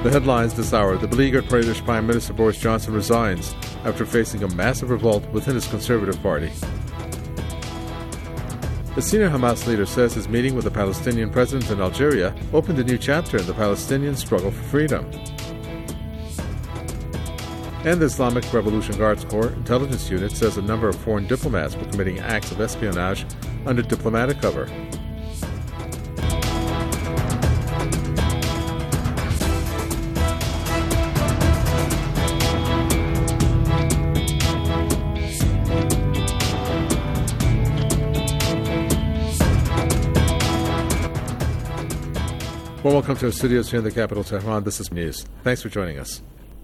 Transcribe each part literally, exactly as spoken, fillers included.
The headlines this hour: the beleaguered British Prime Minister Boris Johnson resigns after facing a massive revolt within his Conservative Party. A senior Hamas leader says his meeting with the Palestinian president in Algeria opened a new chapter in the Palestinian struggle for freedom. And the Islamic Revolution Guards Corps intelligence unit says a number of foreign diplomats were committing acts of espionage under diplomatic cover. Well, welcome to our studios here in the capital, Tehran. This is News. Thanks for joining us.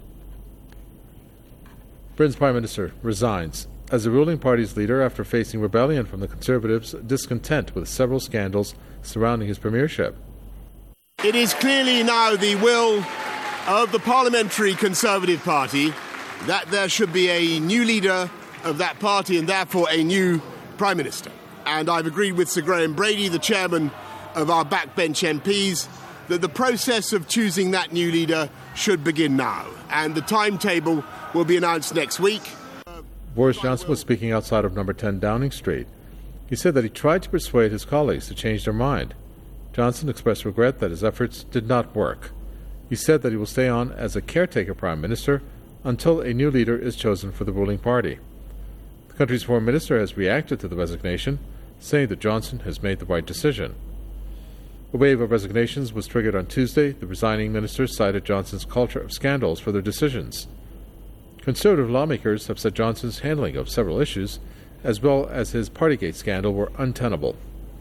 Britain's Prime Minister resigns as the ruling party's leader after facing rebellion from the Conservatives' discontent with several scandals surrounding his premiership. It is clearly now the will of the Parliamentary Conservative Party that there should be a new leader of that party and therefore a new Prime Minister. And I've agreed with Sir Graham Brady, the chairman of our backbench M Ps, that the process of choosing that new leader should begin now. And the timetable will be announced next week. Boris Johnson was speaking outside of number ten Downing Street. He said that he tried to persuade his colleagues to change their mind. Johnson expressed regret that his efforts did not work. He said that he will stay on as a caretaker prime minister until a new leader is chosen for the ruling party. The country's foreign minister has reacted to the resignation, saying that Johnson has made the right decision. A wave of resignations was triggered on Tuesday. The resigning ministers cited Johnson's culture of scandals for their decisions. Conservative lawmakers have said Johnson's handling of several issues, as well as his Partygate scandal, were untenable.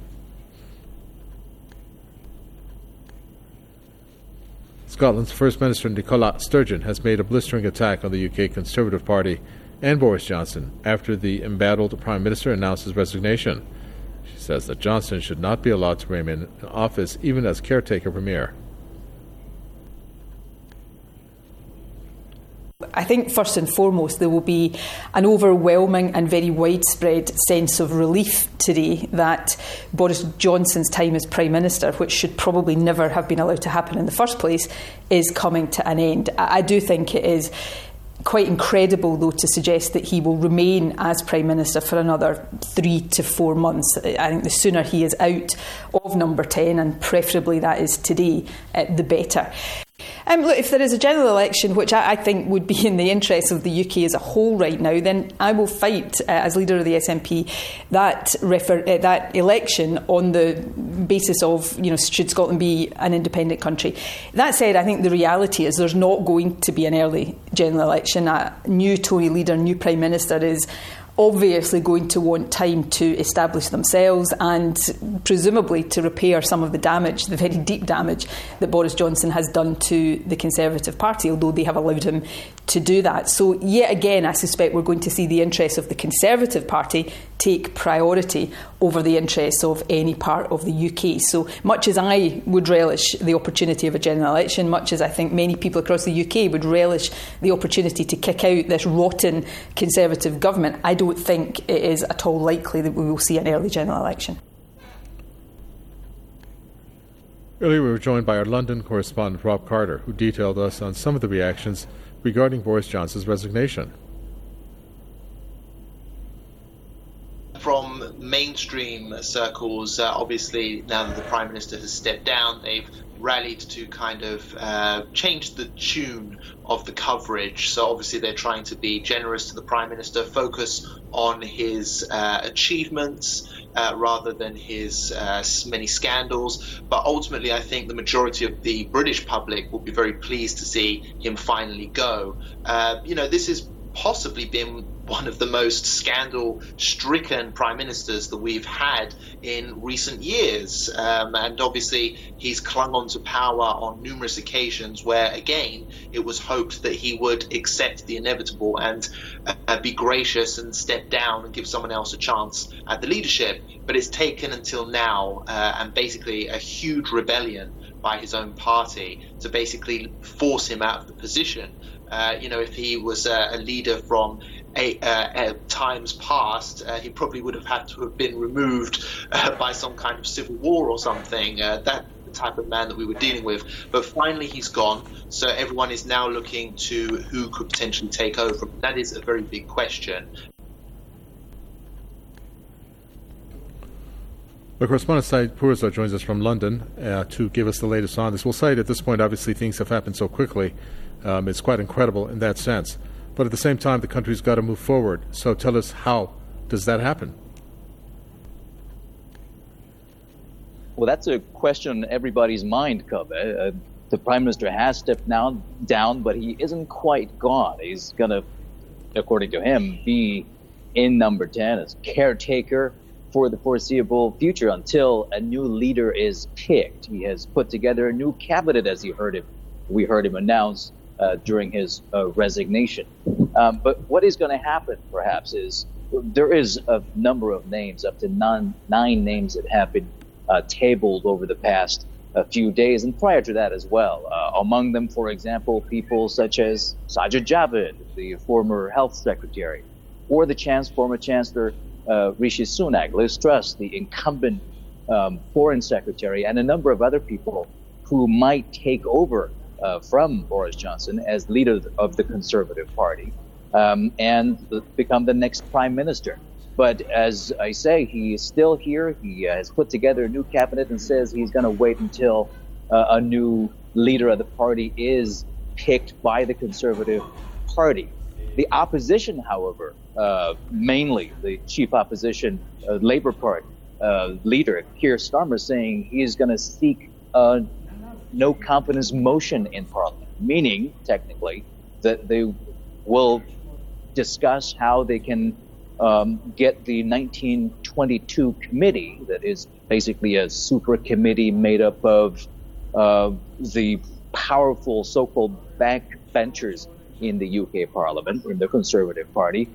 Scotland's First Minister Nicola Sturgeon has made a blistering attack on the U K Conservative Party and Boris Johnson after the embattled Prime Minister announced his resignation. She says that Johnson should not be allowed to remain in office even as caretaker premier. I think first and foremost there will be an overwhelming and very widespread sense of relief today that Boris Johnson's time as Prime Minister, which should probably never have been allowed to happen in the first place, is coming to an end. I do think it is quite incredible, though, to suggest that he will remain as Prime Minister for another three to four months. I think the sooner he is out of number ten, and preferably that is today, uh, the better. Um, look, if there is a general election, which I, I think would be in the interests of the U K as a whole right now, then I will fight, uh, as leader of the S N P, that refer- uh, that election on the basis of, you know, should Scotland be an independent country. That said, I think the reality is there's not going to be an early general election. A new Tory leader, new Prime Minister is obviously going to want time to establish themselves and presumably to repair some of the damage, the very deep damage that Boris Johnson has done to the Conservative Party, although they have allowed him to do that. So yet again, I suspect we're going to see the interests of the Conservative Party take priority over the interests of any part of the U K. So much as I would relish the opportunity of a general election, much as I think many people across the U K would relish the opportunity to kick out this rotten Conservative government, I don't think it is at all likely that we will see an early general election. Earlier we were joined by our London correspondent Rob Carter, who detailed us on some of the reactions regarding Boris Johnson's resignation. From mainstream circles, uh, obviously now that the Prime Minister has stepped down, they've rallied to kind of uh, change the tune of the coverage. So obviously they're trying to be generous to the Prime Minister, focus on his uh, achievements uh, rather than his uh, many scandals. But ultimately I think the majority of the British public will be very pleased to see him finally go. Uh, you know, this has possibly been one of the most scandal-stricken prime ministers that we've had in recent years. Um, and obviously he's clung on to power on numerous occasions where, again, it was hoped that he would accept the inevitable and uh, be gracious and step down and give someone else a chance at the leadership. But it's taken until now uh, and basically a huge rebellion by his own party to basically force him out of the position. Uh, you know, if he was uh, a leader from a, uh, uh, times past, uh, he probably would have had to have been removed uh, by some kind of civil war or something. Uh, that type of man that we were dealing with. But finally he's gone, so everyone is now looking to who could potentially take over. That is a very big question. Our correspondent Said Purza joins us from London uh, to give us the latest on this. We'll say at this point, obviously, things have happened so quickly. Um, it's quite incredible in that sense. But at the same time, the country's got to move forward. So tell us, how does that happen? Well, that's a question on everybody's mind, Kobe. Uh, the Prime Minister has stepped now down, but he isn't quite gone. He's going to, according to him, be in number ten as caretaker for the foreseeable future until a new leader is picked. He has put together a new cabinet, as he heard him, we heard him announce uh, during his uh, resignation. Um, but what is going to happen, perhaps, is there is a number of names, up to nine, nine names that have been uh, tabled over the past uh, few days, and prior to that as well. Uh, among them, for example, people such as Sajid Javid, the former health secretary, or the chance, former chancellor Uh, Rishi Sunak, Liz Truss, the incumbent um, foreign secretary, and a number of other people who might take over uh, from Boris Johnson as leader of the Conservative Party um, and become the next prime minister. But as I say, he is still here. He uh, has put together a new cabinet and says he's going to wait until uh, a new leader of the party is picked by the Conservative Party. The opposition, however, uh, mainly the chief opposition uh, Labour Party uh, leader, Keir Starmer, saying he is going to seek a no confidence motion in Parliament, meaning, technically, that they will discuss how they can um, get the nineteen twenty-two committee, that is basically a super committee made up of uh, the powerful so-called backbenchers in the U K Parliament, in the Conservative Party,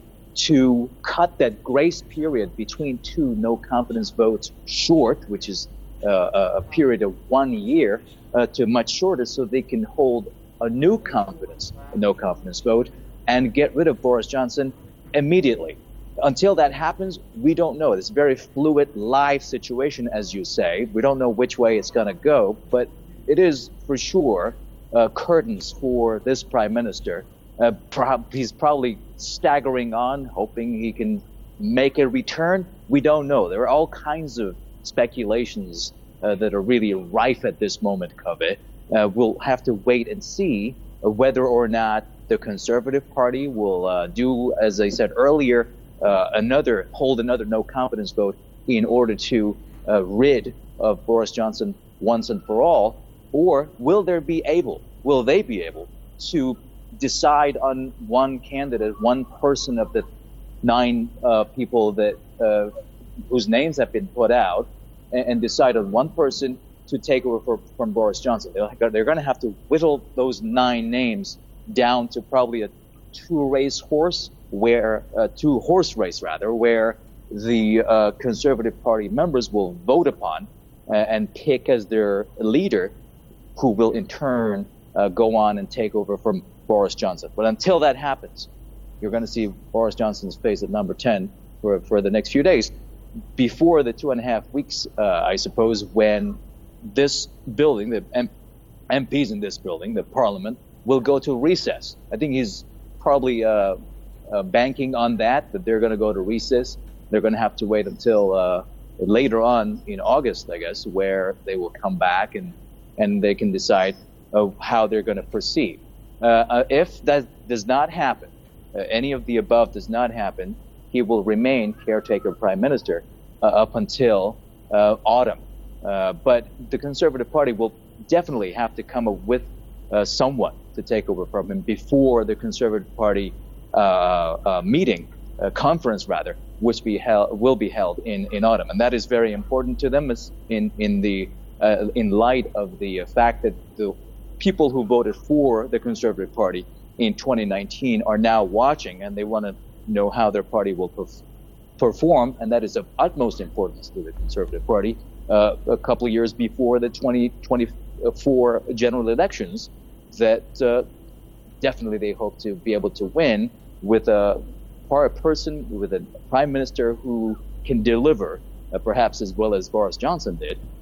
to cut that grace period between two no-confidence votes short, which is uh, a period of one year, uh, to much shorter, so they can hold a new confidence, a no-confidence vote, and get rid of Boris Johnson immediately. Until that happens, we don't know. It's a very fluid, live situation, as you say. We don't know which way it's going to go, but it is for sure Uh, curtains for this prime minister. Uh, pro- he's probably staggering on, hoping he can make a return. We don't know. There are all kinds of speculations uh, that are really rife at this moment, Kobe. Uh, we'll have to wait and see uh, whether or not the Conservative Party will uh, do, as I said earlier, uh, another hold another no confidence vote in order to uh, rid of Boris Johnson once and for all. Or will there be able, will they be able to decide on one candidate, one person of the nine uh, people that uh, whose names have been put out, and, and decide on one person to take over for, from Boris Johnson? They're, they're going to have to whittle those nine names down to probably a two-race horse, where uh, two horse race rather, where the uh, Conservative Party members will vote upon uh, and pick as their leader, who will in turn uh, go on and take over from Boris Johnson. But until that happens, you're going to see Boris Johnson's face at number ten for, for the next few days, before the two and a half weeks, uh, I suppose, when this building, the M- MPs in this building, the Parliament, will go to recess. I think he's probably uh, uh, banking on that, that they're going to go to recess. They're going to have to wait until uh, later on in August, I guess, where they will come back and and they can decide uh, how they're going to proceed. Uh, uh, if that does not happen, uh, any of the above does not happen, he will remain caretaker prime minister uh, up until uh, autumn. Uh, but the Conservative Party will definitely have to come up with uh, someone to take over from him before the Conservative Party uh, uh, meeting, uh, conference rather, which be held, will be held in, in autumn. And that is very important to them, as in, in the Uh, in light of the uh, fact that the people who voted for the Conservative Party in twenty nineteen are now watching, and they want to know how their party will perf- perform, and that is of utmost importance to the Conservative Party uh, a couple of years before the twenty twenty-four general elections, that uh, definitely they hope to be able to win with a, a person, with a prime minister who can deliver, uh, perhaps as well as Boris Johnson did,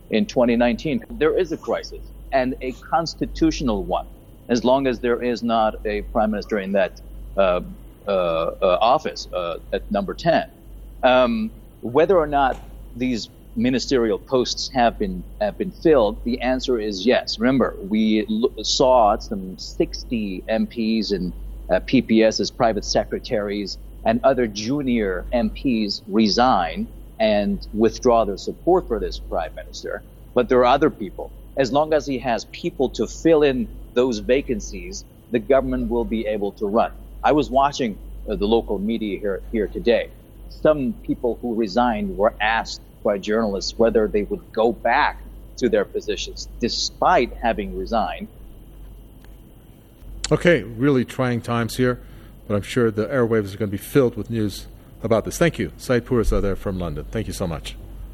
in twenty nineteen. There is a crisis, and a constitutional one, as long as there is not a prime minister in that uh, uh, uh, office uh, at number ten. Um, whether or not these ministerial posts have been have been filled, the answer is yes. Remember, we l- saw some sixty M Ps and uh, P P S as private secretaries and other junior M Ps resign and withdraw their support for this prime minister. But there are other people. As long as he has people to fill in those vacancies, the government will be able to run. I was watching uh, the local media here here today. Some people who resigned were asked by journalists whether they would go back to their positions despite having resigned. Okay, really trying times here, but I'm sure the airwaves are going to be filled with news about this. Thank you. Said Pourza there from London. Thank you so much.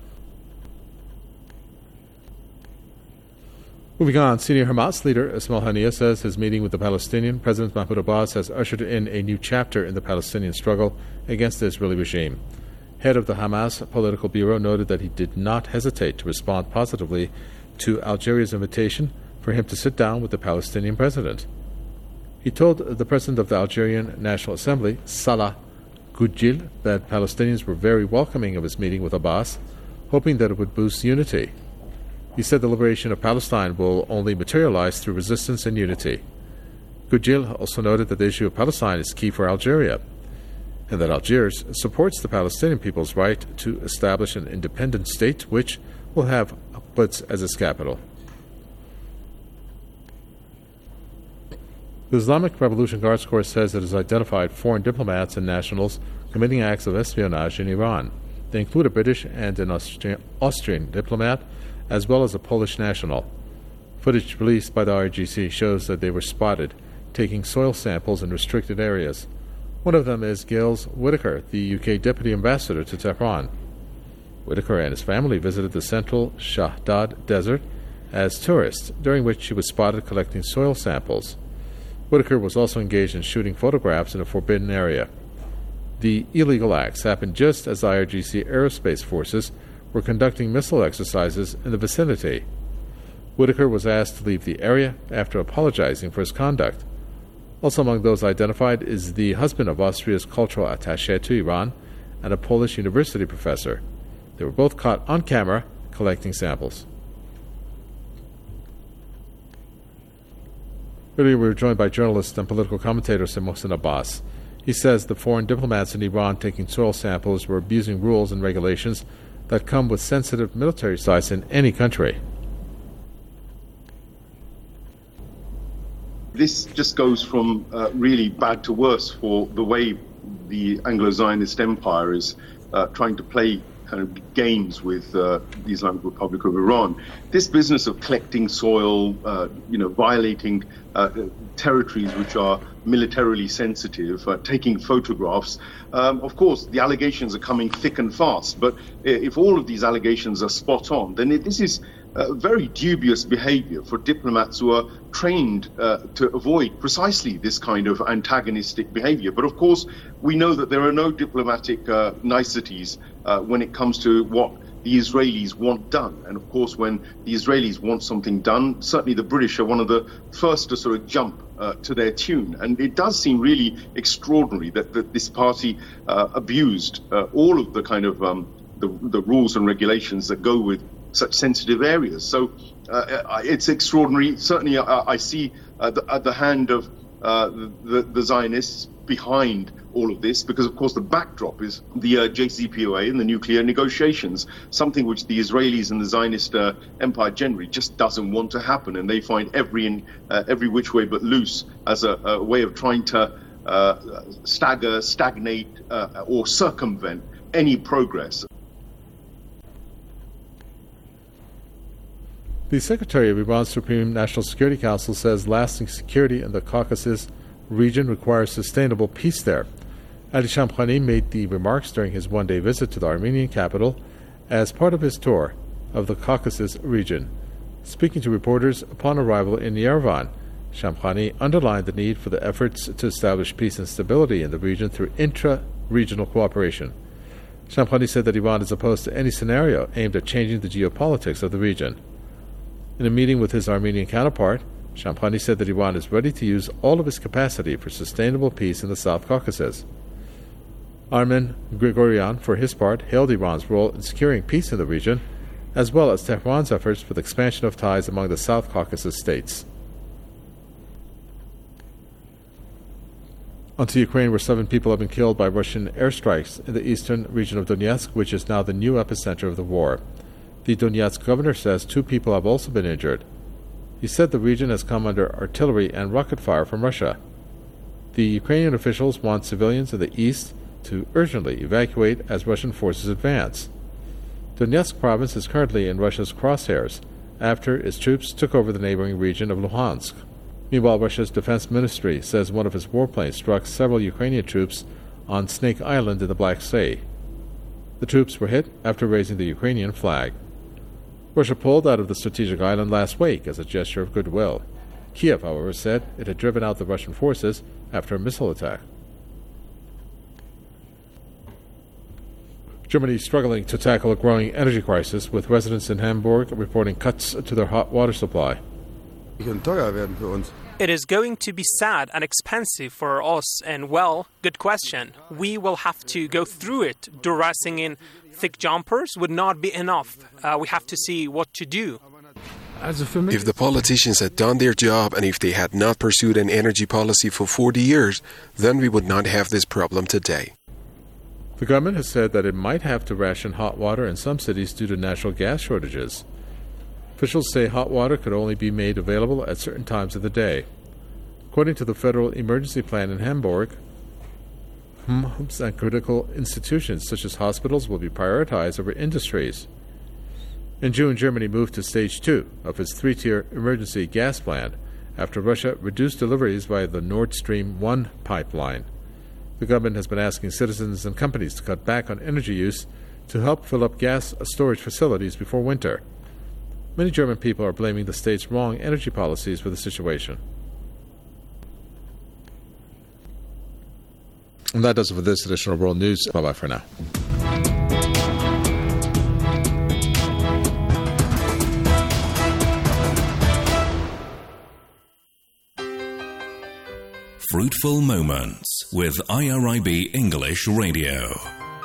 Moving on, senior Hamas leader Ismail Haniyeh says his meeting with the Palestinian President Mahmoud Abbas has ushered in a new chapter in the Palestinian struggle against the Israeli regime. Head of the Hamas Political Bureau noted that he did not hesitate to respond positively to Algeria's invitation for him to sit down with the Palestinian president. He told the president of the Algerian National Assembly, Salah Goudjil, that Palestinians were very welcoming of his meeting with Abbas, hoping that it would boost unity. He said the liberation of Palestine will only materialize through resistance and unity. Goudjil also noted that the issue of Palestine is key for Algeria, and that Algiers supports the Palestinian people's right to establish an independent state which will have Quds as its capital. The Islamic Revolution Guards Corps says it has identified foreign diplomats and nationals committing acts of espionage in Iran. They include a British and an Austri- Austrian diplomat, as well as a Polish national. Footage released by the I R G C shows that they were spotted taking soil samples in restricted areas. One of them is Giles Whitaker, the U K Deputy Ambassador to Tehran. Whitaker and his family visited the central Shahdad Desert as tourists, during which he was spotted collecting soil samples. Whitaker was also engaged in shooting photographs in a forbidden area. The illegal acts happened just as I R G C aerospace forces were conducting missile exercises in the vicinity. Whitaker was asked to leave the area after apologizing for his conduct. Also among those identified is the husband of Austria's cultural attaché to Iran and a Polish university professor. They were both caught on camera collecting samples. Earlier we were joined by journalist and political commentator Said Mohsen Abbas. He says the foreign diplomats in Iran taking soil samples were abusing rules and regulations that come with sensitive military sites in any country. This just goes from uh, really bad to worse for the way the Anglo-Zionist empire is uh, trying to play kind of games with uh, the Islamic Republic of Iran. This business of collecting soil, uh, you know, violating uh, territories which are militarily sensitive, uh, taking photographs. Um, of course, the allegations are coming thick and fast, but if all of these allegations are spot on, then it, this is uh, very dubious behavior for diplomats who are trained uh, to avoid precisely this kind of antagonistic behavior. But of course, we know that there are no diplomatic uh, niceties uh, when it comes to what the Israelis want done. And of course, when the Israelis want something done, certainly the British are one of the first to sort of jump uh, to their tune. And it does seem really extraordinary that, that this party uh, abused uh, all of the kind of um, the, the rules and regulations that go with such sensitive areas. So uh, it's extraordinary. Certainly, I, I see uh, the, uh, the hand of uh, the, the Zionists behind all of this, because of course the backdrop is the uh, J C P O A and the nuclear negotiations, something which the Israelis and the Zionist uh, empire generally just doesn't want to happen, and they find every in, uh, every which way but loose as a, a way of trying to uh, stagger, stagnate, uh, or circumvent any progress. The Secretary of Iran's Supreme National Security Council says lasting security in the Caucasus region requires sustainable peace there. Ali Shamkhani made the remarks during his one-day visit to the Armenian capital as part of his tour of the Caucasus region. Speaking to reporters upon arrival in Yerevan, Shamkhani underlined the need for the efforts to establish peace and stability in the region through intra-regional cooperation. Shamkhani said that Iran is opposed to any scenario aimed at changing the geopolitics of the region. In a meeting with his Armenian counterpart, Shamkhani said that Iran is ready to use all of its capacity for sustainable peace in the South Caucasus. Armen Grigoryan, for his part, hailed Iran's role in securing peace in the region, as well as Tehran's efforts for the expansion of ties among the South Caucasus states. Onto Ukraine, where seven people have been killed by Russian airstrikes in the eastern region of Donetsk, which is now the new epicenter of the war. The Donetsk governor says two people have also been injured. He said the region has come under artillery and rocket fire from Russia. The Ukrainian officials want civilians in the east to urgently evacuate as Russian forces advance. Donetsk province is currently in Russia's crosshairs after its troops took over the neighboring region of Luhansk. Meanwhile, Russia's defense ministry says one of its warplanes struck several Ukrainian troops on Snake Island in the Black Sea. The troops were hit after raising the Ukrainian flag. Russia pulled out of the strategic island last week as a gesture of goodwill. Kiev, however, said it had driven out the Russian forces after a missile attack. Germany is struggling to tackle a growing energy crisis, with residents in Hamburg reporting cuts to their hot water supply. It is going to be sad and expensive for us, and well, good question. We will have to go through it. Dressing in thick jumpers would not be enough. Uh, we have to see what to do. If the politicians had done their job and if they had not pursued an energy policy for forty years, then we would not have this problem today. The government has said that it might have to ration hot water in some cities due to natural gas shortages. Officials say hot water could only be made available at certain times of the day. According to the federal emergency plan in Hamburg, homes and critical institutions such as hospitals will be prioritized over industries. In June, Germany moved to stage two of its three-tier emergency gas plan after Russia reduced deliveries via the Nord Stream one pipeline. The government has been asking citizens and companies to cut back on energy use to help fill up gas storage facilities before winter. Many German people are blaming the state's wrong energy policies for the situation. And that does it for this edition of World News. Bye-bye for now. Fruitful Moments with I R I B English Radio.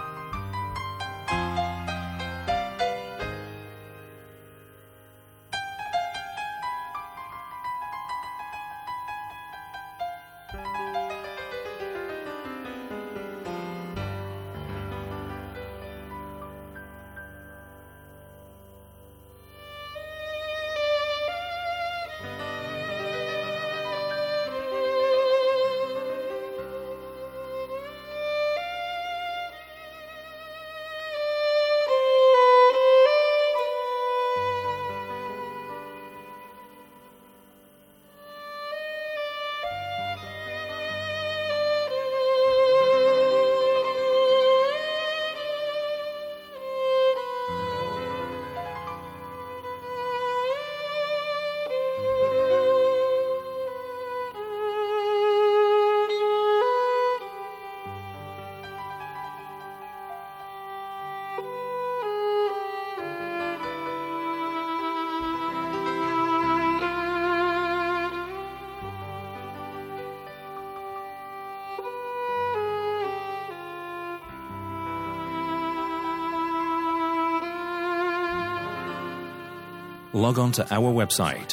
Log on to our website,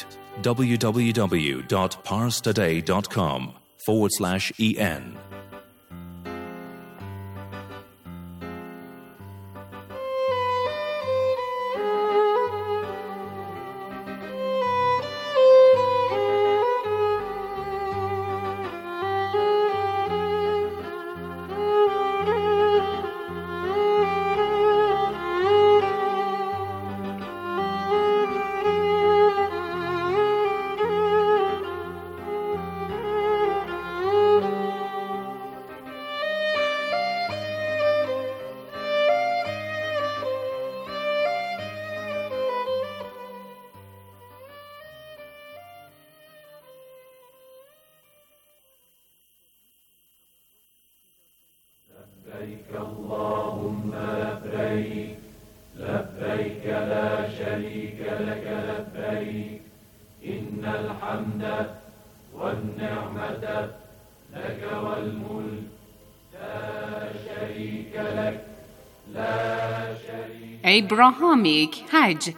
www.parstoday.com forward slash en. لبيك اللهم لبيك لبيك لا شريك لك لبيك إن الحمد والنعمة لك والملك لا شريك لك لا شريك. Abrahamic Hajj.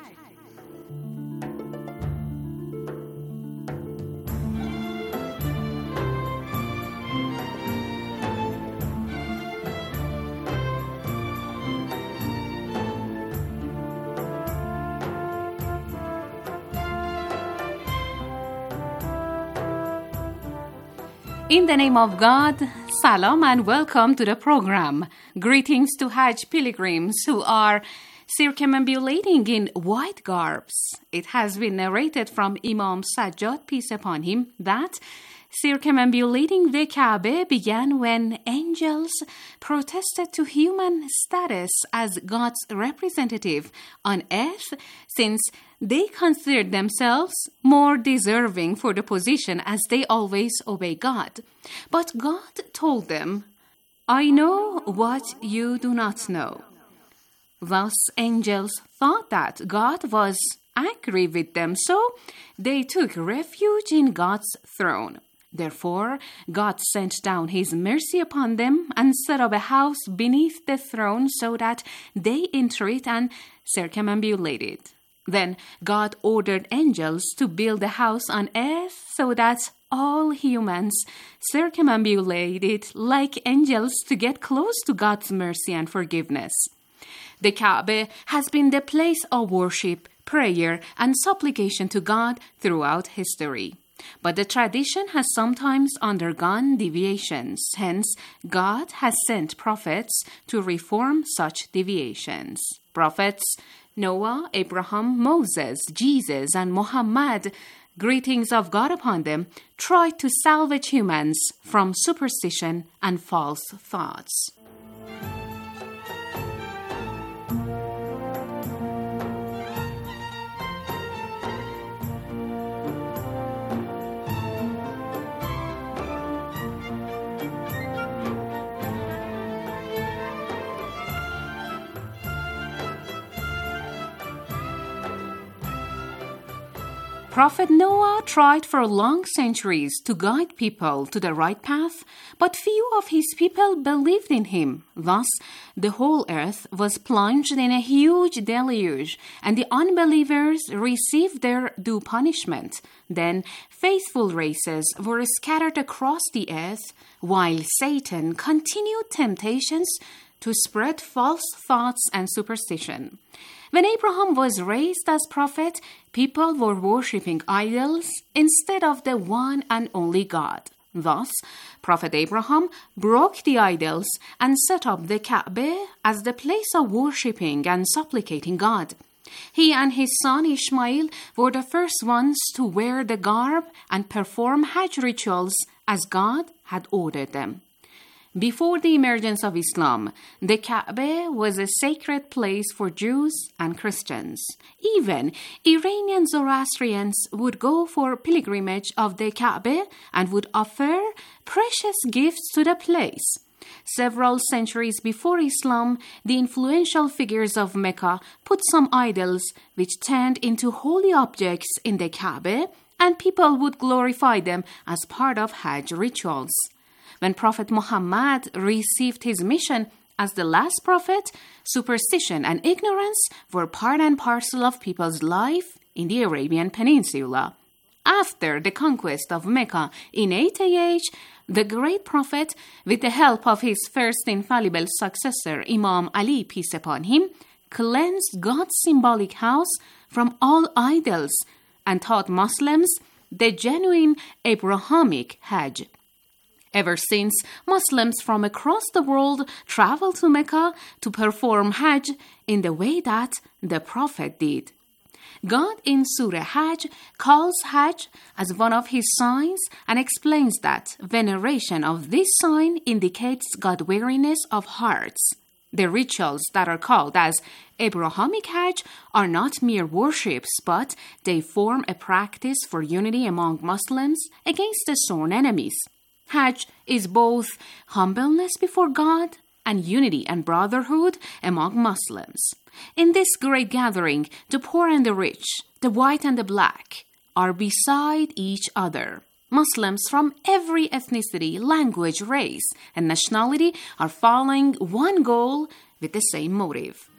In the name of God, salam and welcome to the program. Greetings to Hajj pilgrims who are circumambulating in white garbs. It has been narrated from Imam Sajjad, peace upon him, that circumambulating the Kaaba began when angels protested to human status as God's representative on earth, since they considered themselves more deserving for the position as they always obey God. But God told them, I know what you do not know. Thus, angels thought that God was angry with them, so they took refuge in God's throne. Therefore, God sent down His mercy upon them and set up a house beneath the throne so that they enter it and circumambulate it. Then God ordered angels to build a house on earth so that all humans circumambulate it like angels to get close to God's mercy and forgiveness. The Kaaba has been the place of worship, prayer, and supplication to God throughout history. But the tradition has sometimes undergone deviations. Hence, God has sent prophets to reform such deviations. Prophets Noah, Abraham, Moses, Jesus, and Muhammad, greetings of God upon them, tried to salvage humans from superstition and false thoughts. Prophet Noah tried for long centuries to guide people to the right path, but few of his people believed in him. Thus, the whole earth was plunged in a huge deluge, and the unbelievers received their due punishment. Then, faithful races were scattered across the earth, while Satan continued temptations to spread false thoughts and superstition. When Abraham was raised as prophet, people were worshipping idols instead of the one and only God. Thus, Prophet Abraham broke the idols and set up the Kaaba as the place of worshipping and supplicating God. He and his son Ishmael were the first ones to wear the garb and perform Hajj rituals as God had ordered them. Before the emergence of Islam, the Kaaba was a sacred place for Jews and Christians. Even Iranian Zoroastrians would go for pilgrimage of the Kaaba and would offer precious gifts to the place. Several centuries before Islam, the influential figures of Mecca put some idols which turned into holy objects in the Kaaba, and people would glorify them as part of Hajj rituals. When Prophet Muhammad received his mission as the last prophet, superstition and ignorance were part and parcel of people's life in the Arabian Peninsula. After the conquest of Mecca in eight A H, the great prophet, with the help of his first infallible successor, Imam Ali, peace upon him, cleansed God's symbolic house from all idols and taught Muslims the genuine Abrahamic Hajj. Ever since, Muslims from across the world travel to Mecca to perform Hajj in the way that the Prophet did. God in Surah Hajj calls Hajj as one of his signs and explains that veneration of this sign indicates God-weariness of hearts. The rituals that are called as Abrahamic Hajj are not mere worships, but they form a practice for unity among Muslims against the sworn enemies. Hajj is both humbleness before God and unity and brotherhood among Muslims. In this great gathering, the poor and the rich, the white and the black, are beside each other. Muslims from every ethnicity, language, race, and nationality are following one goal with the same motive.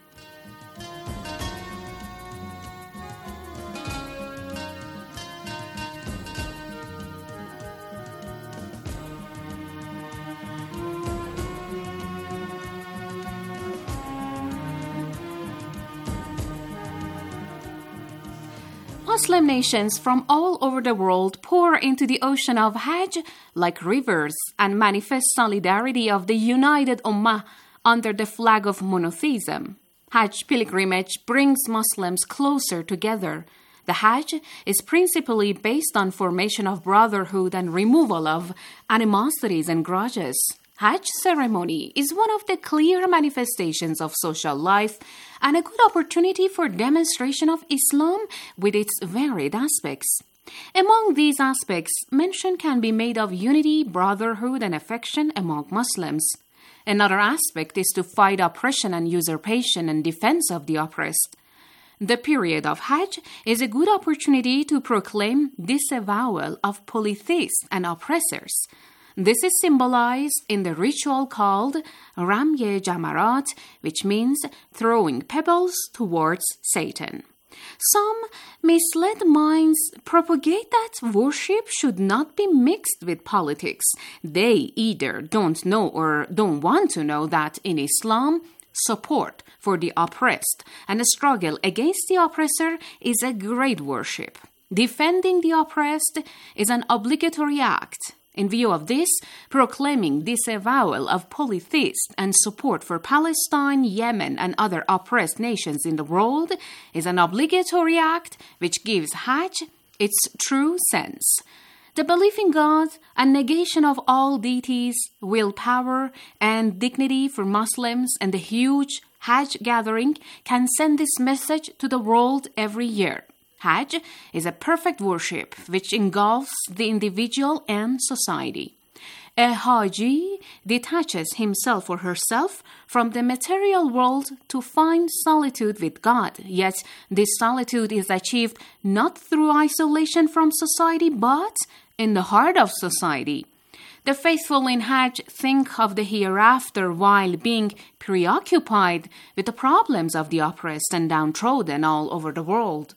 Muslim nations from all over the world pour into the ocean of Hajj like rivers and manifest solidarity of the united Ummah under the flag of monotheism. Hajj pilgrimage brings Muslims closer together. The Hajj is principally based on formation of brotherhood and removal of animosities and grudges. Hajj ceremony is one of the clear manifestations of social life and a good opportunity for demonstration of Islam with its varied aspects. Among these aspects, mention can be made of unity, brotherhood, and affection among Muslims. Another aspect is to fight oppression and usurpation and defense of the oppressed. The period of Hajj is a good opportunity to proclaim disavowal of polytheists and oppressors. This is symbolized in the ritual called Ramye Jamarat, which means throwing pebbles towards Satan. Some misled minds propagate that worship should not be mixed with politics. They either don't know or don't want to know that in Islam, support for the oppressed and the struggle against the oppressor is a great worship. Defending the oppressed is an obligatory act. In view of this, proclaiming disavowal of polytheists and support for Palestine, Yemen, and other oppressed nations in the world is an obligatory act which gives Hajj its true sense. The belief in God and negation of all deities, willpower, and dignity for Muslims and the huge Hajj gathering can send this message to the world every year. Hajj is a perfect worship which engulfs the individual and society. A Haji detaches himself or herself from the material world to find solitude with God, yet this solitude is achieved not through isolation from society but in the heart of society. The faithful in Hajj think of the hereafter while being preoccupied with the problems of the oppressed and downtrodden all over the world.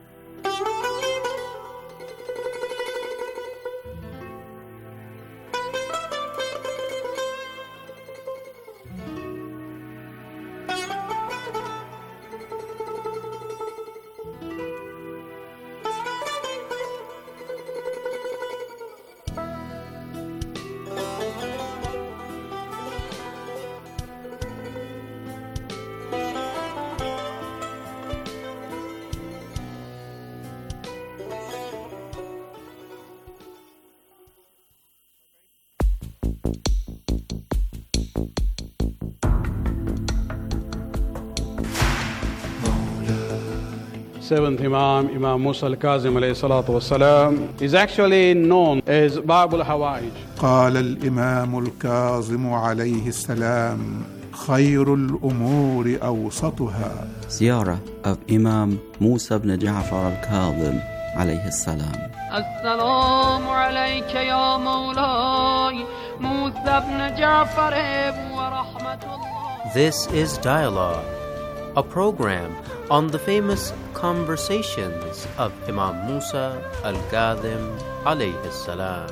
Seventh Imam, Imam Musa al-Kazim alayhi salatu wassalam, is actually known as Bab al-Hawaij. قال الإمام الكاظم عليه السلام خير الأمور أوسطها. Ziyarah of Imam Musa ibn Ja'far al-Kazim alayhi salam. Assalamu alayka ya Mawlai Musa ibn Ja'far wa rahmatullah. This is Dialogue, a program on the famous conversations of Imam Musa al-Kazim alayhi salam.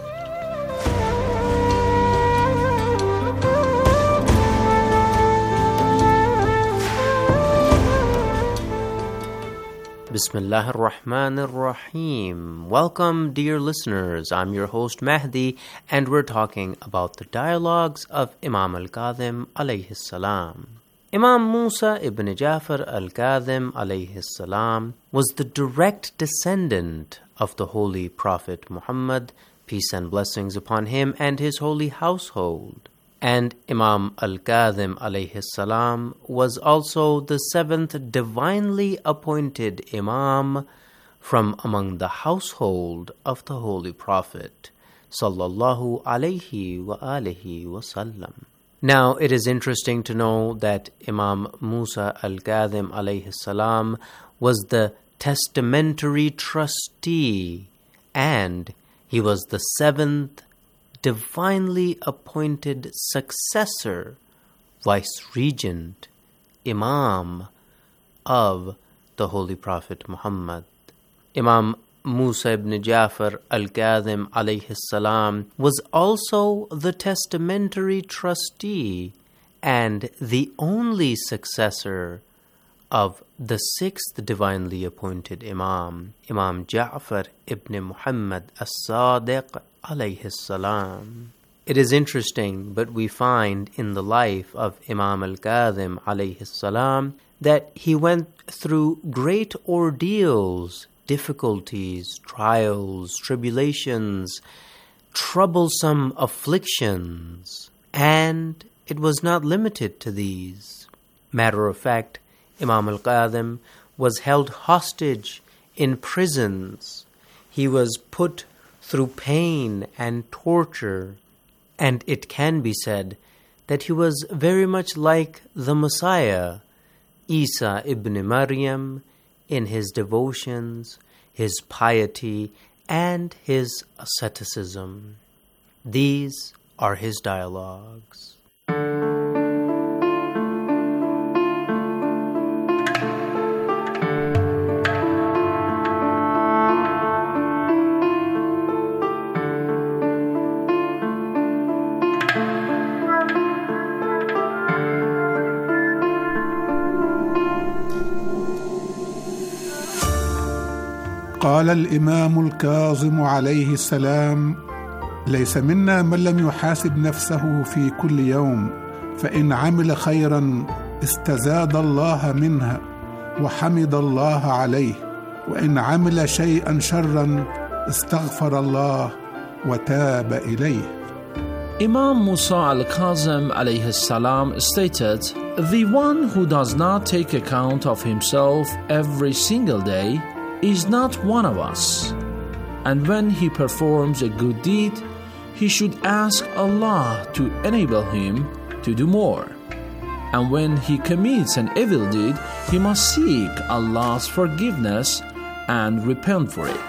Bismillah ar-Rahman ar-Rahim. Welcome, dear listeners. I'm your host Mahdi, and we're talking about the dialogues of Imam al-Kazim alayhi salam. Imam Musa ibn Ja'far al-Kazim alayhi salam was the direct descendant of the Holy Prophet Muhammad, peace and blessings upon him and his holy household. And Imam al-Kazim alayhi salam was also the seventh divinely appointed Imam from among the household of the Holy Prophet sallallahu alayhi wa alihi wa sallam. Now, it is interesting to know that Imam Musa al-Kadhim alayhi salam was the testamentary trustee, and he was the seventh divinely appointed successor, vice-regent, imam of the Holy Prophet Muhammad. Imam Musa ibn Ja'far al-Kadhim alayhi salam was also the testamentary trustee and the only successor of the sixth divinely appointed Imam, Imam Ja'far ibn Muhammad as-Sadiq alayhi salam. It is interesting, but we find in the life of Imam al-Kadhim alayhi salam that he went through great ordeals, difficulties, trials, tribulations, troublesome afflictions, and it was not limited to these. Matter of fact, Imam al-Kadhim was held hostage in prisons. He was put through pain and torture, and it can be said that he was very much like the Messiah, Isa ibn Maryam, in his devotions, his piety, and his asceticism. These are his dialogues. قال الإمام الكاظم عليه السلام: ليس منا من لم يحاسب نفسه في كل يوم، فإن عمل خيرا استزاد الله منها وحمد الله عليه، وإن عمل شيئا شرا استغفر الله وتاب إليه. Imam Musa al-Kazim alayhi salam stated, "The one who does not take account of himself every single day is not one of us, and when he performs a good deed, he should ask Allah to enable him to do more. And when he commits an evil deed, he must seek Allah's forgiveness and repent for it."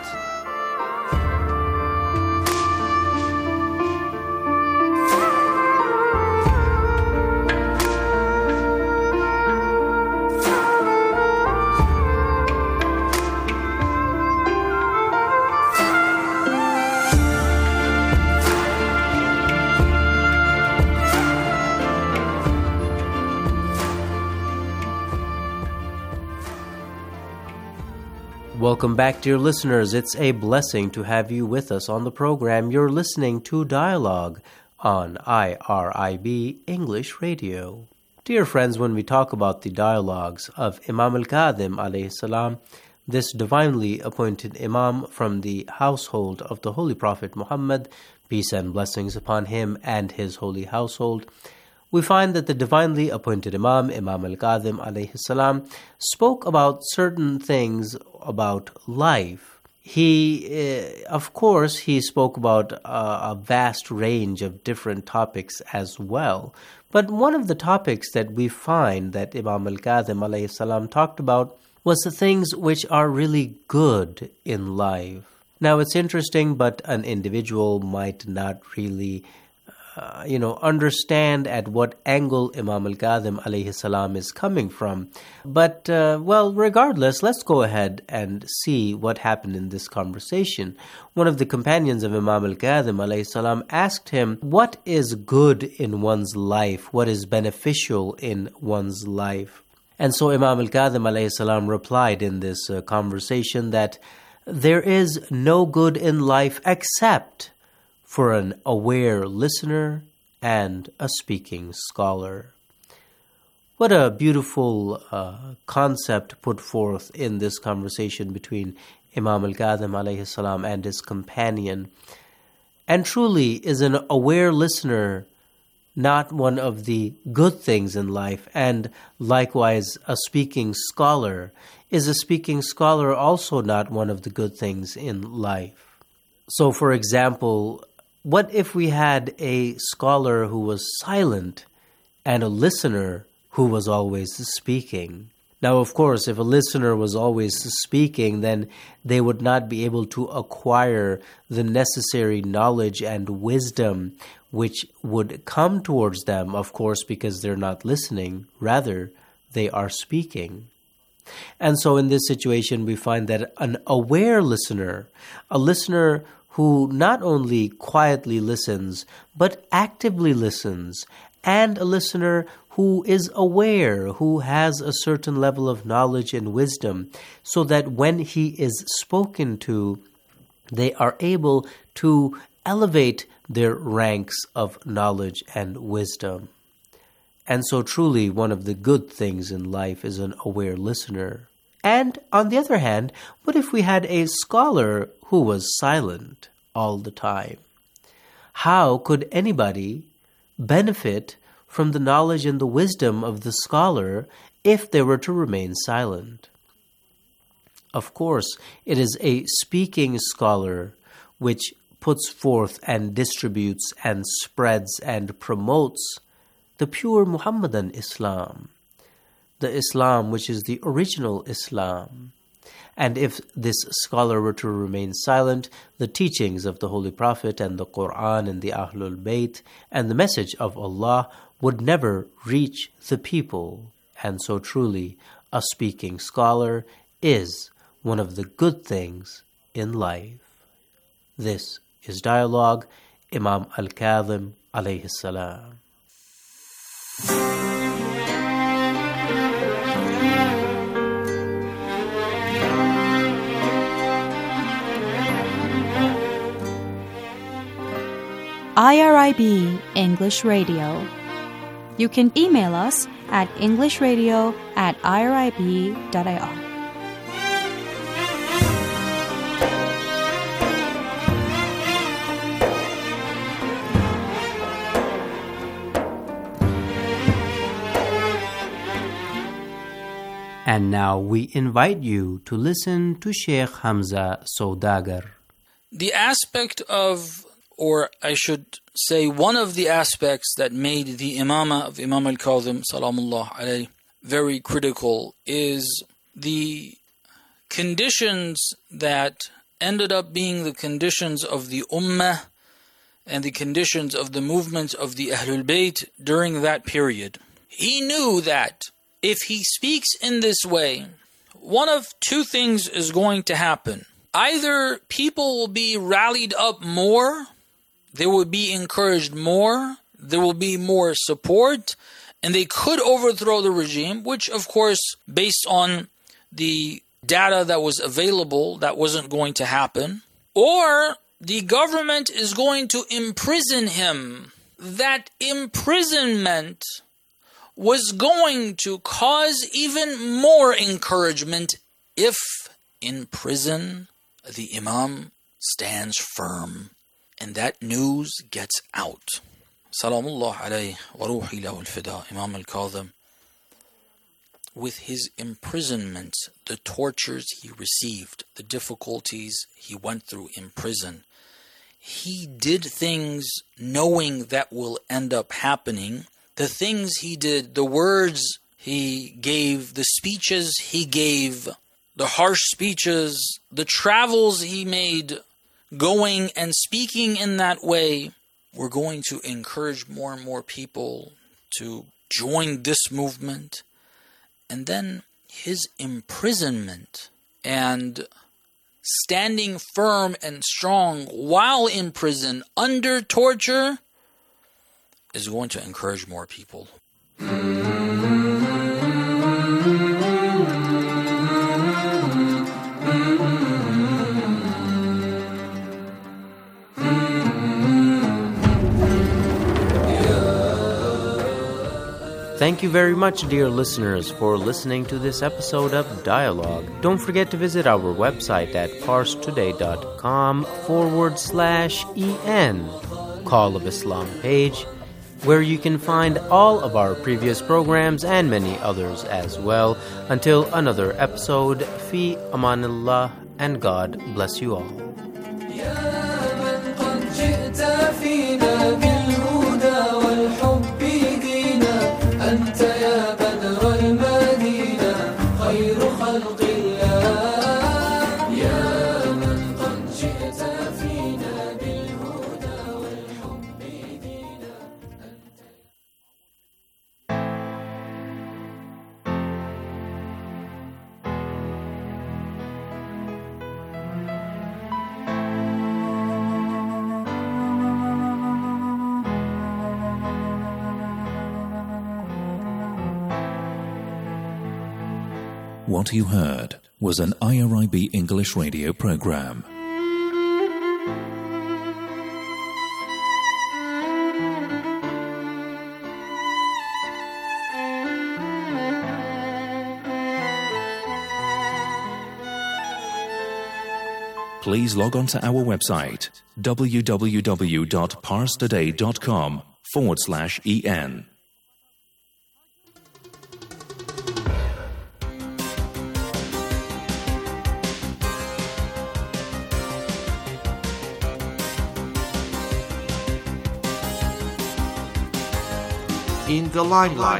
Welcome back, dear listeners. It's a blessing to have you with us on the program. You're listening to Dialogue on I R I B English Radio. Dear friends, when we talk about the dialogues of Imam al-Kadhim alayhi salam, this divinely appointed Imam from the household of the Holy Prophet Muhammad, peace and blessings upon him and his holy household, we find that the divinely appointed Imam, Imam al-Kadhim alayhi salam, spoke about certain things about life. He, uh, of course, he spoke about uh, a vast range of different topics as well. But one of the topics that we find that Imam al-Kadhim alayhi salam talked about was the things which are really good in life. Now, it's interesting, but an individual might not really Uh, you know, understand at what angle Imam al-Kadhim alayhi salam is coming from. But, uh, well, regardless, let's go ahead and see what happened in this conversation. One of the companions of Imam al-Kadhim alayhi salam asked him, what is good in one's life? What is beneficial in one's life? And so Imam al-Kadhim alayhi salam replied in this uh, conversation that there is no good in life except for an aware listener and a speaking scholar. What a beautiful uh, concept put forth in this conversation between Imam al-Kadhim alayhi salam and his companion. And truly, is an aware listener not one of the good things in life? And likewise, a speaking scholar. Is a speaking scholar also not one of the good things in life? So, for example, what if we had a scholar who was silent and a listener who was always speaking. Now, of course, if a listener was always speaking, then they would not be able to acquire the necessary knowledge and wisdom which would come towards them, of course, because they're not listening. Rather, they are speaking. And so in this situation, we find that an aware listener, a listener who not only quietly listens, but actively listens, and a listener who is aware, who has a certain level of knowledge and wisdom, so that when he is spoken to, they are able to elevate their ranks of knowledge and wisdom. And so truly one of the good things in life is an aware listener. And on the other hand, what if we had a scholar who was silent all the time? How could anybody benefit from the knowledge and the wisdom of the scholar if they were to remain silent? Of course, it is a speaking scholar which puts forth and distributes and spreads and promotes the pure Muhammadan Islam, the Islam which is the original Islam. And if this scholar were to remain silent, the teachings of the Holy Prophet and the Quran and the Ahlul Bayt and the message of Allah would never reach the people. And so truly, a speaking scholar is one of the good things in life. This is Dialogue, Imam Al-Kadhim alayhi salam. I R I B English Radio. You can email us at englishradio at irib dot I R. And now we invite you to listen to Sheikh Hamza Saudagar. The aspect of, or I should say one of the aspects that made the imamah of Imam al-Kadhim salamullah alayhi very critical is the conditions that ended up being the conditions of the ummah and the conditions of the movement of the Ahlul Bayt during that period. He knew that if he speaks in this way, one of two things is going to happen. Either people will be rallied up more, they will be encouraged more, there will be more support, and they could overthrow the regime, which of course, based on the data that was available, that wasn't going to happen. Or the government is going to imprison him. That imprisonment was going to cause even more encouragement if in prison the Imam stands firm and that news gets out. Salamullah alayhi wa ruhi lahu al-fida, Imam al-Kadhim, with his imprisonment, the tortures he received, the difficulties he went through in prison, he did things knowing that will end up happening. The things he did, the words he gave, the speeches he gave, the harsh speeches, the travels he made, going and speaking in that way, were going to encourage more and more people to join this movement. And then his imprisonment and standing firm and strong while in prison under torture is going to encourage more people. Thank you very much, dear listeners, for listening to this episode of Dialogue. Don't forget to visit our website at parstoday.com forward slash en, Call of Islam page, where you can find all of our previous programs and many others as well. Until another episode, fi amanillah, and God bless you all. What you heard was an I R I B English radio program. Please log on to our website www.parstoday.com forward slash en. In the limelight.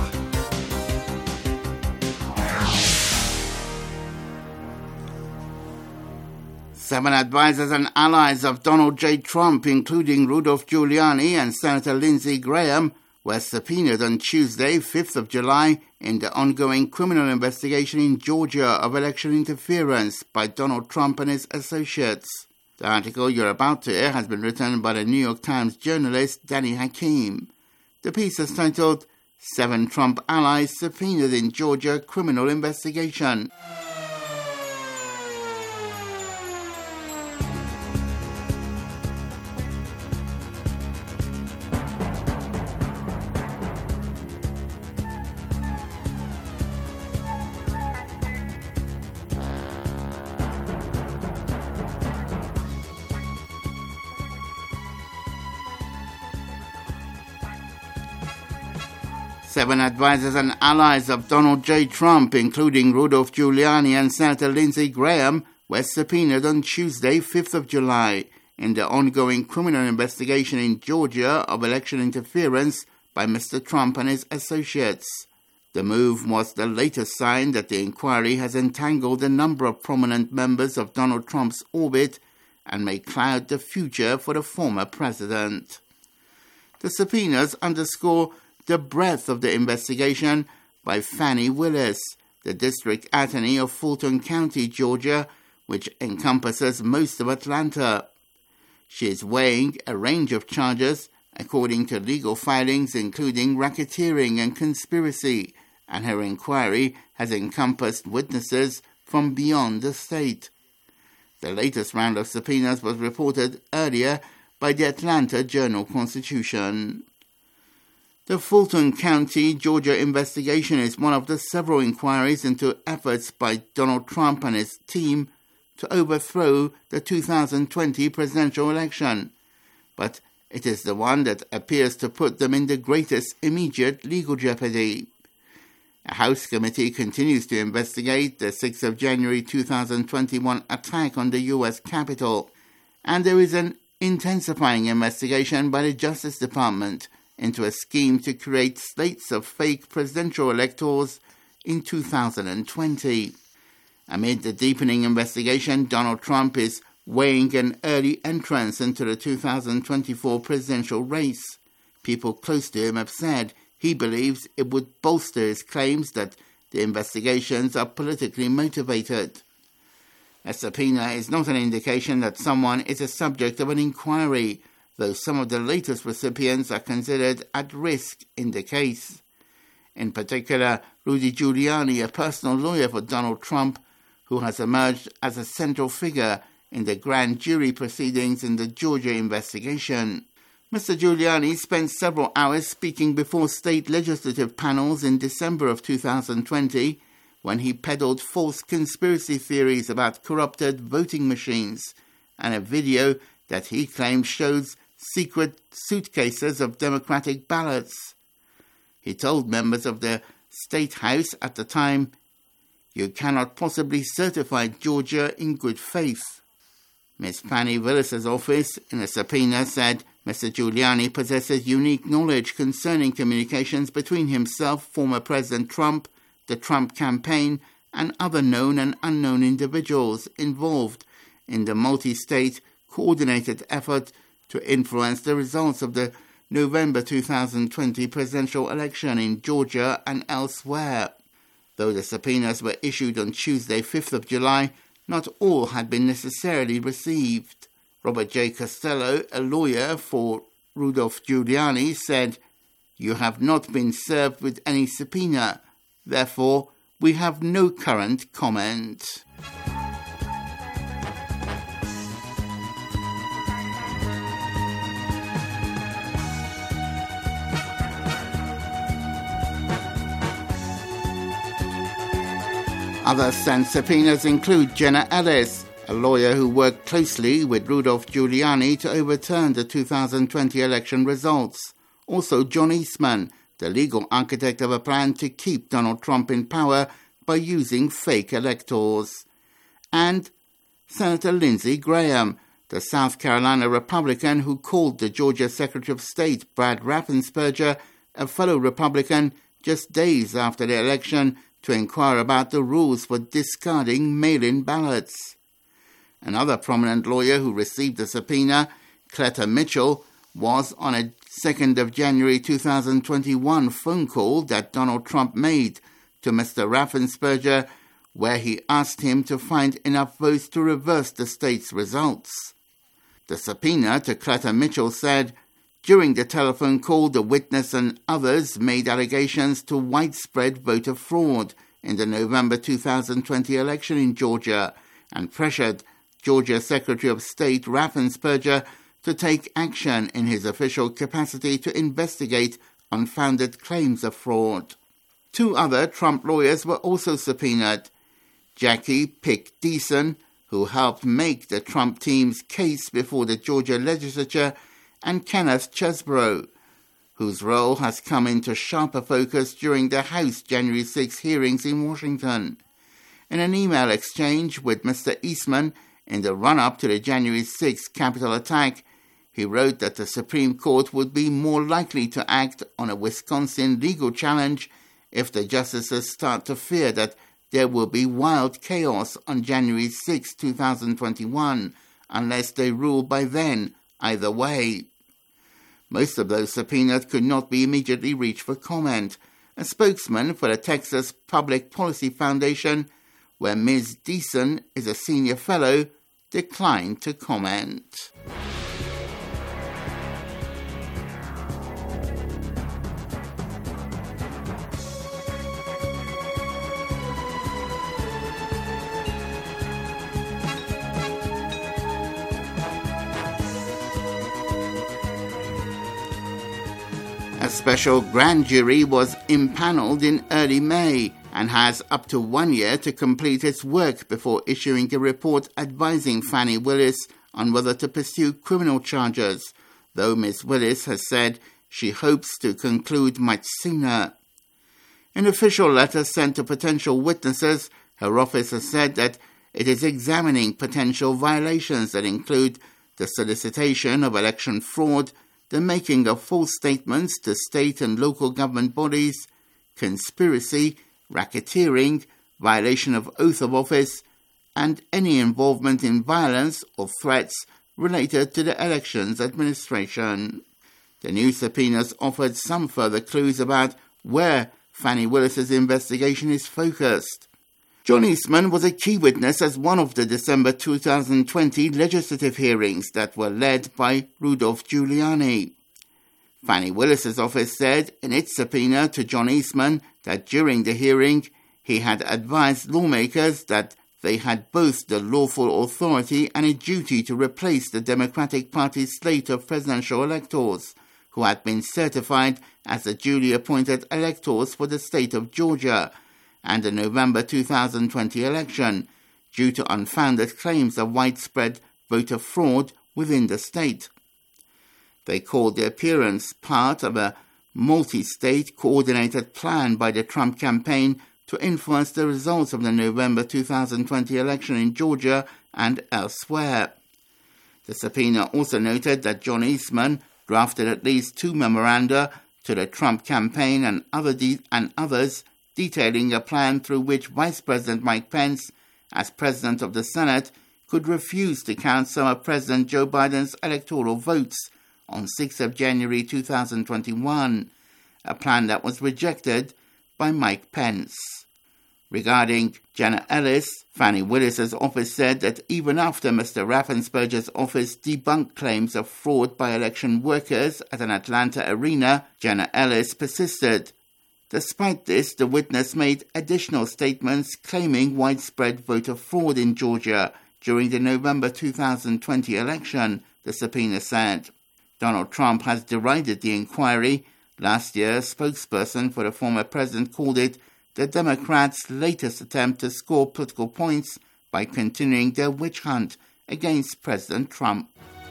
Seven advisors and allies of Donald J. Trump, including Rudolph Giuliani and Senator Lindsey Graham, were subpoenaed on Tuesday, fifth of July, in the ongoing criminal investigation in Georgia of election interference by Donald Trump and his associates. The article you're about to hear has been written by the New York Times journalist Danny Hakim. The piece is titled, Seven Trump Allies Subpoenaed in Georgia Criminal Investigation. Seven advisors and allies of Donald J. Trump, including Rudolph Giuliani and Senator Lindsey Graham, were subpoenaed on Tuesday, fifth of July, in the ongoing criminal investigation in Georgia of election interference by Mister Trump and his associates. The move was the latest sign that the inquiry has entangled a number of prominent members of Donald Trump's orbit and may cloud the future for the former president. The subpoenas underscore the breadth of the investigation by Fani Willis, the district attorney of Fulton County, Georgia, which encompasses most of Atlanta. She is weighing a range of charges, according to legal filings including racketeering and conspiracy, and her inquiry has encompassed witnesses from beyond the state. The latest round of subpoenas was reported earlier by the Atlanta Journal-Constitution. The Fulton County, Georgia investigation is one of the several inquiries into efforts by Donald Trump and his team to overthrow the two thousand twenty presidential election, but it is the one that appears to put them in the greatest immediate legal jeopardy. A House committee continues to investigate the sixth of January two thousand twenty-one attack on the U S Capitol, and there is an intensifying investigation by the Justice Department into a scheme to create slates of fake presidential electors in two thousand twenty. Amid the deepening investigation, Donald Trump is weighing an early entrance into the two thousand twenty-four presidential race. People close to him have said he believes it would bolster his claims that the investigations are politically motivated. A subpoena is not an indication that someone is a subject of an inquiry, though some of the latest recipients are considered at risk in the case. In particular, Rudy Giuliani, a personal lawyer for Donald Trump, who has emerged as a central figure in the grand jury proceedings in the Georgia investigation. Mister Giuliani spent several hours speaking before state legislative panels in December of two thousand twenty, when he peddled false conspiracy theories about corrupted voting machines and a video that he claimed shows secret suitcases of Democratic ballots. He told members of the State House at the time, "You cannot possibly certify Georgia in good faith." Miz Fani Willis's office, in a subpoena, said Mister Giuliani possesses unique knowledge concerning communications between himself, former President Trump, the Trump campaign, and other known and unknown individuals involved in the multi-state coordinated effort to influence the results of the November two thousand twenty presidential election in Georgia and elsewhere. Though the subpoenas were issued on Tuesday, fifth of July, not all had been necessarily received. Robert J. Costello, a lawyer for Rudolph Giuliani, said, "You have not been served with any subpoena. Therefore, We have no current comment. Others sent subpoenas include Jenna Ellis, a lawyer who worked closely with Rudolph Giuliani to overturn the two thousand twenty election results. Also John Eastman, the legal architect of a plan to keep Donald Trump in power by using fake electors. And Senator Lindsey Graham, the South Carolina Republican who called the Georgia Secretary of State Brad Raffensperger a fellow Republican just days after the election to inquire about the rules for discarding mail-in ballots. Another prominent lawyer who received a subpoena, Cleta Mitchell, was on a second of January two thousand twenty-one phone call that Donald Trump made to Mister Raffensperger, where he asked him to find enough votes to reverse the state's results. The subpoena to Cleta Mitchell said, during the telephone call, the witness and others made allegations to widespread voter fraud in the November two thousand twenty election in Georgia and pressured Georgia Secretary of State Raffensperger to take action in his official capacity to investigate unfounded claims of fraud. Two other Trump lawyers were also subpoenaed. Jackie Pick Deason, who helped make the Trump team's case before the Georgia legislature, and Kenneth Chesbrough, whose role has come into sharper focus during the House January sixth hearings in Washington. In an email exchange with Mister Eastman in the run-up to the January sixth Capitol attack, he wrote that the Supreme Court would be more likely to act on a Wisconsin legal challenge if the justices start to fear that there will be wild chaos on January sixth, twenty twenty-one, unless they rule by then, either way. Most of those subpoenas could not be immediately reached for comment. A spokesman for the Texas Public Policy Foundation, where Miz Deason is a senior fellow, declined to comment. A special grand jury was impaneled in early May and has up to one year to complete its work before issuing a report advising Fani Willis on whether to pursue criminal charges, though Miz Willis has said she hopes to conclude much sooner. In an official letter sent to potential witnesses, her office has said that it is examining potential violations that include the solicitation of election fraud, the making of false statements to state and local government bodies, conspiracy, racketeering, violation of oath of office, and any involvement in violence or threats related to the elections administration. The new subpoenas offered some further clues about where Fani Willis's investigation is focused. John Eastman was a key witness as one of the December two thousand twenty legislative hearings that were led by Rudolph Giuliani. Fani Willis's office said in its subpoena to John Eastman that during the hearing he had advised lawmakers that they had both the lawful authority and a duty to replace the Democratic Party's slate of presidential electors, who had been certified as the duly appointed electors for the state of Georgia and the November two thousand twenty election, due to unfounded claims of widespread voter fraud within the state. They called the appearance part of a multi-state coordinated plan by the Trump campaign to influence the results of the November two thousand twenty election in Georgia and elsewhere. The subpoena also noted that John Eastman drafted at least two memoranda to the Trump campaign and, other de- and others detailing a plan through which Vice President Mike Pence, as President of the Senate, could refuse to count some of President Joe Biden's electoral votes on sixth of January two thousand twenty-one, a plan that was rejected by Mike Pence. Regarding Jenna Ellis, Fani Willis's office said that even after Mister Raffensperger's office debunked claims of fraud by election workers at an Atlanta arena, Jenna Ellis persisted. Despite this, the witness made additional statements claiming widespread voter fraud in Georgia during the November two thousand twenty election, the subpoena said. Donald Trump has derided the inquiry. Last year, a spokesperson for the former president called it the Democrats' latest attempt to score political points by continuing their witch hunt against President Trump.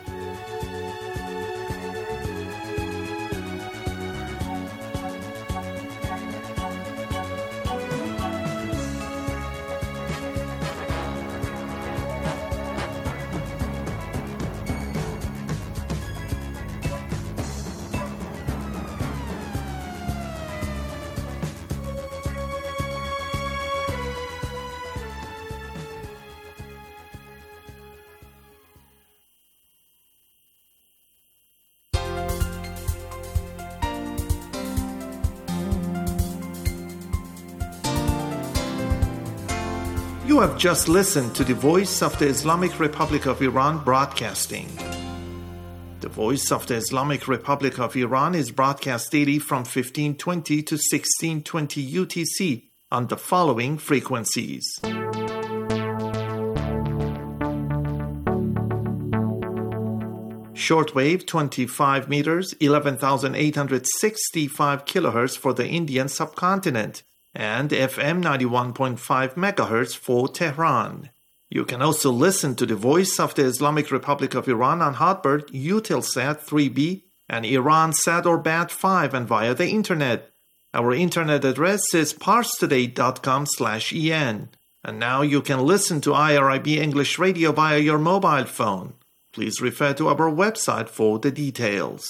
You have just listened to the Voice of the Islamic Republic of Iran broadcasting. The Voice of the Islamic Republic of Iran is broadcast daily from fifteen twenty to sixteen twenty U T C on the following frequencies. Shortwave twenty-five meters, eleven thousand eight hundred sixty-five kilohertz for the Indian subcontinent, and F M ninety-one point five megahertz for Tehran. You can also listen to the Voice of the Islamic Republic of Iran on Hotbird, Eutelsat three B, and Iransat or Bat five, and via the Internet. Our Internet address is parstoday dot com slash en. And now you can listen to I R I B English Radio via your mobile phone. Please refer to our website for the details.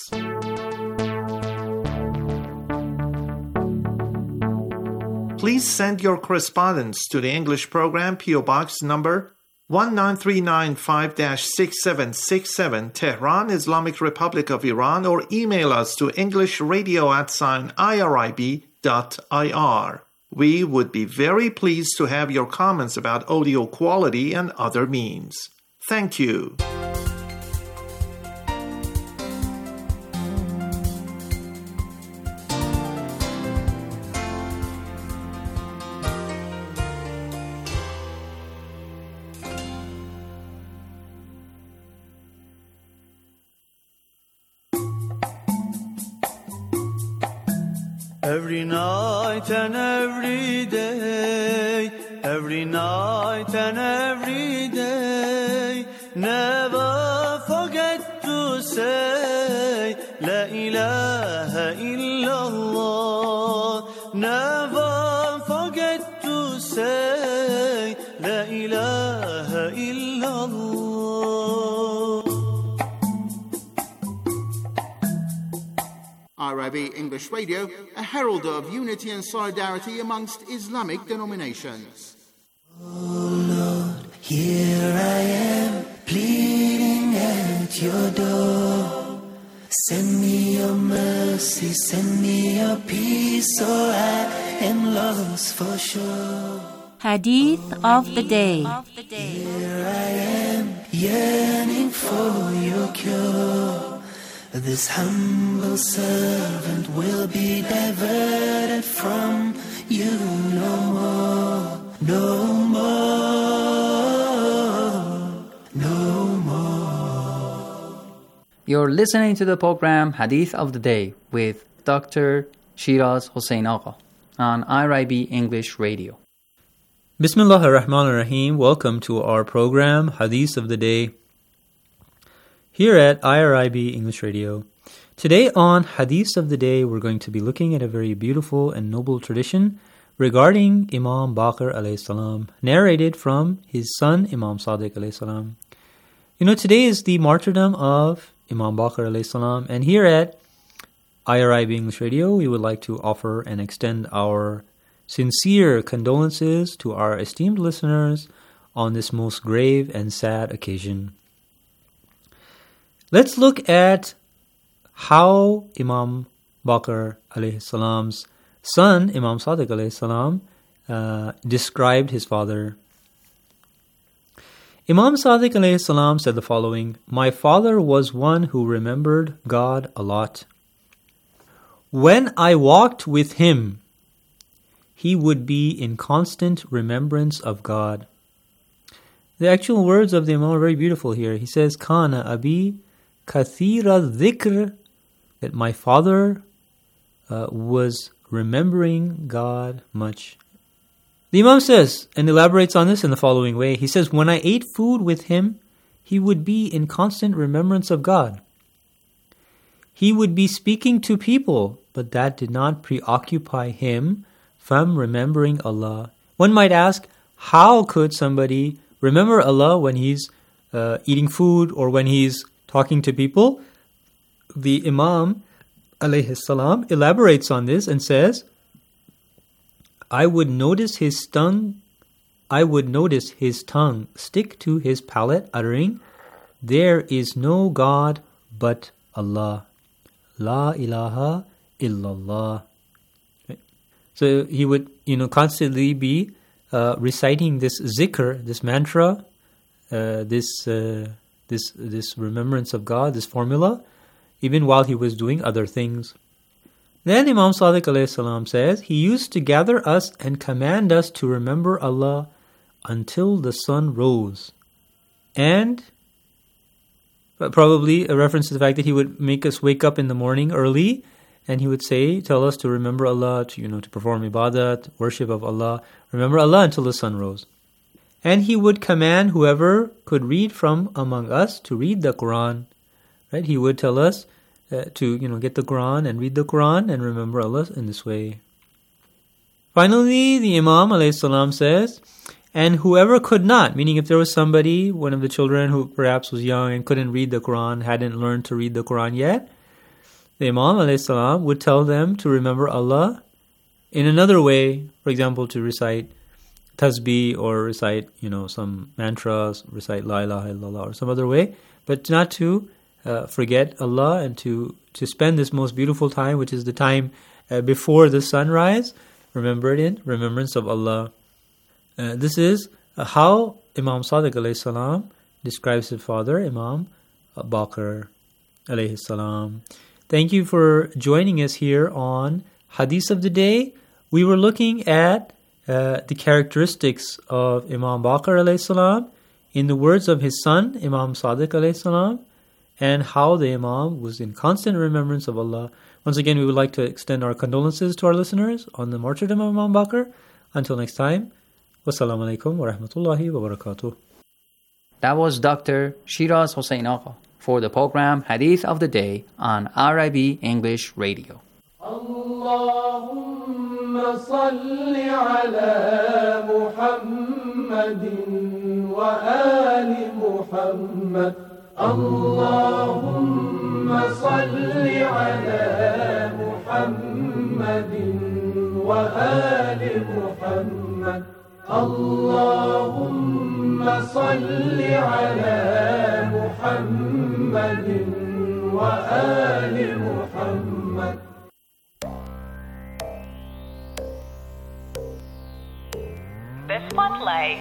Please send your correspondence to the English program, P O Box number one nine three nine five dash six seven six seven, Tehran, Islamic Republic of Iran, or email us to englishradio at sign irib dot ir. We would be very pleased to have your comments about audio quality and other means. Thank you. Every night and every day, every night and every day, never forget to say La ilaha illallah. Never forget to say La ilaha illallah. I R I B English Radio, a herald of unity and solidarity amongst Islamic denominations. Oh Lord, here I am, pleading at your door. Send me your mercy, send me your peace, or I am lost for sure. Hadith of the Day. Here I am, yearning for your cure. This humble servant will be diverted from you no more, no more, no more. You're listening to the program Hadith of the Day with Doctor Shiraz Hossein Agha on I R I B English Radio. Bismillah ar-Rahman ar-Rahim. Welcome to our program Hadith of the Day here at I R I B English Radio. Today on Hadith of the Day, we're going to be looking at a very beautiful and noble tradition regarding Imam Baqir alayhi salam, narrated from his son Imam Sadiq alayhi salam. You know, today is the martyrdom of Imam Baqir alayhi salam, and here at I R I B English Radio, we would like to offer and extend our sincere condolences to our esteemed listeners on this most grave and sad occasion. Let's look at how Imam Baqir alayhi salam's son, Imam Sadiq alayhi salam, uh, described his father. Imam Sadiq alayhi salam said the following: "My father was one who remembered God a lot. When I walked with him, he would be in constant remembrance of God. The actual words of the Imam are very beautiful here. He says, Kana abi kathira dhikr, that my father uh, was remembering God much. The Imam says, and elaborates on this in the following way. He says, when I ate food with him, he would be in constant remembrance of God. He would be speaking to people, but that did not preoccupy him from remembering Allah. One might ask, how could somebody remember Allah when he's uh, eating food or when he's talking to people? The Imam alayhi salam elaborates on this and says, I would notice his tongue, I would notice his tongue stick to his palate, uttering, there is no God but Allah. La ilaha illallah. Okay. So he would, you know, constantly be uh, reciting this zikr, this mantra, uh, this uh, this this remembrance of God, this formula, even while he was doing other things. Then Imam Sadiq alayhi salam says, he used to gather us and command us to remember Allah until the sun rose. And probably a reference to the fact that he would make us wake up in the morning early, and he would say, tell us to remember Allah, to, you know, to perform ibadat, worship of Allah, remember Allah until the sun rose. And he would command whoever could read from among us to read the Quran. Right? He would tell us uh, to, you know, get the Quran and read the Quran and remember Allah in this way. Finally, the Imam alayhi salam says, and whoever could not, meaning if there was somebody, one of the children who perhaps was young and couldn't read the Quran, hadn't learned to read the Quran yet, the Imam alayhi salam would tell them to remember Allah in another way, for example, to recite tasbih or recite, you know, some mantras, recite la ilaha illallah or some other way, but not to uh, forget Allah and to, to spend this most beautiful time, which is the time uh, before the sunrise, remember it in remembrance of Allah. Uh, this is uh, how Imam Sadiq alayhi salam describes his father, Imam Baqir alayhi salam. Thank you for joining us here on Hadith of the Day. We were looking at uh, the characteristics of Imam Baqir alayhi salam in the words of his son, Imam Sadiq alayhi salam, and how the Imam was in constant remembrance of Allah. Once again, we would like to extend our condolences to our listeners on the martyrdom of Imam Baqir. Until next time, wassalamu alaikum wa rahmatullahi wa barakatuh. That was Doctor Shiraz Hossein Agha for the program Hadith of the Day on R I B English Radio. Allahumma salli ala Muhammadin wa ali Muhammad. Allahumma salli ala Muhammadin wa ali Muhammad. Allahumma salli ala Muhammadin wa ali Muhammad. The Spotlight.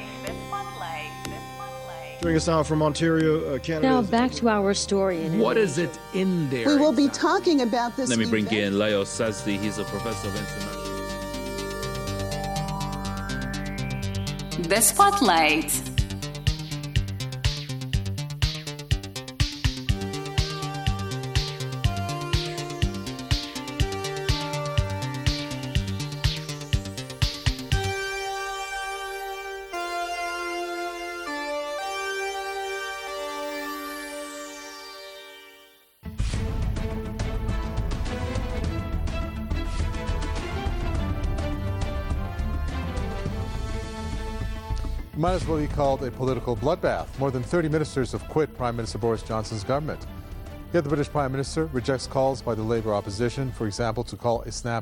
Joining us now from Ontario, uh, Canada. Now back to our story. In what is it in there? We will be talking about this. Let me bring in Leo Sazdi. He's a professor of international. The Spotlight. Might as well be called a political bloodbath. More than thirty ministers have quit Prime Minister Boris Johnson's government. Yet the British Prime Minister rejects calls by the Labour opposition, for example, to call a snap